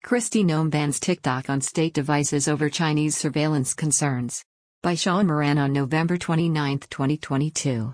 Kristi Noem bans TikTok on state devices over Chinese surveillance concerns. By Sean Moran on November 29, 2022.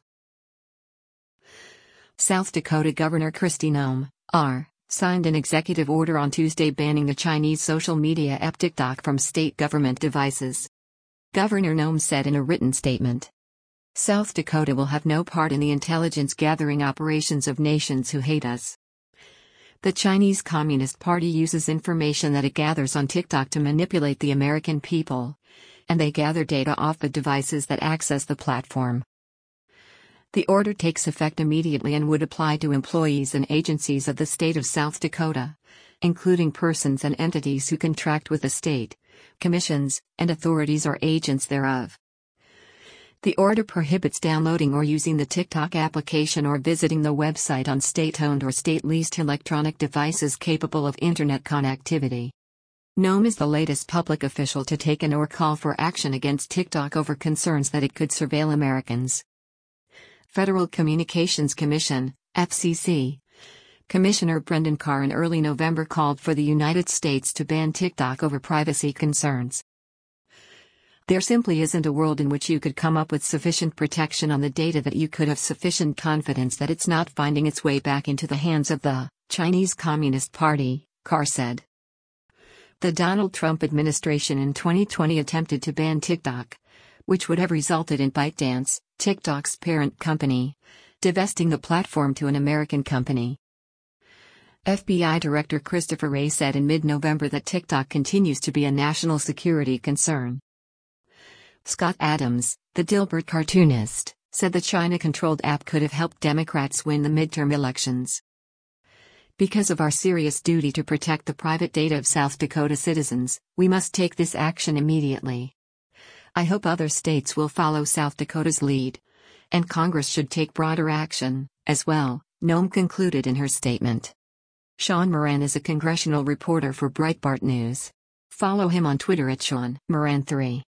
South Dakota Governor Kristi Noem, R., signed an executive order on Tuesday banning the Chinese social media app TikTok from state government devices. Governor Noem said in a written statement, "South Dakota will have no part in the intelligence gathering operations of nations who hate us. The Chinese Communist Party uses information that it gathers on TikTok to manipulate the American people, and they gather data off the devices that access the platform." The order takes effect immediately and would apply to employees and agencies of the state of South Dakota, including persons and entities who contract with the state, commissions, and authorities or agents thereof. The order prohibits downloading or using the TikTok application or visiting the website on state-owned or state-leased electronic devices capable of internet connectivity. Noem is the latest public official to take an or call for action against TikTok over concerns that it could surveil Americans. Federal Communications Commission, FCC. Commissioner Brendan Carr in early November called for the United States to ban TikTok over privacy concerns. "There simply isn't a world in which you could come up with sufficient protection on the data that you could have sufficient confidence that it's not finding its way back into the hands of the Chinese Communist Party," Carr said. The Donald Trump administration in 2020 attempted to ban TikTok, which would have resulted in ByteDance, TikTok's parent company, divesting the platform to an American company. FBI Director Christopher Wray said in mid-November that TikTok continues to be a national security concern. Scott Adams, the Dilbert cartoonist, said the China-controlled app could have helped Democrats win the midterm elections. "Because of our serious duty to protect the private data of South Dakota citizens, we must take this action immediately. I hope other states will follow South Dakota's lead, and Congress should take broader action, as well," Noem concluded in her statement. Sean Moran is a congressional reporter for Breitbart News. Follow him on Twitter at Sean Moran3.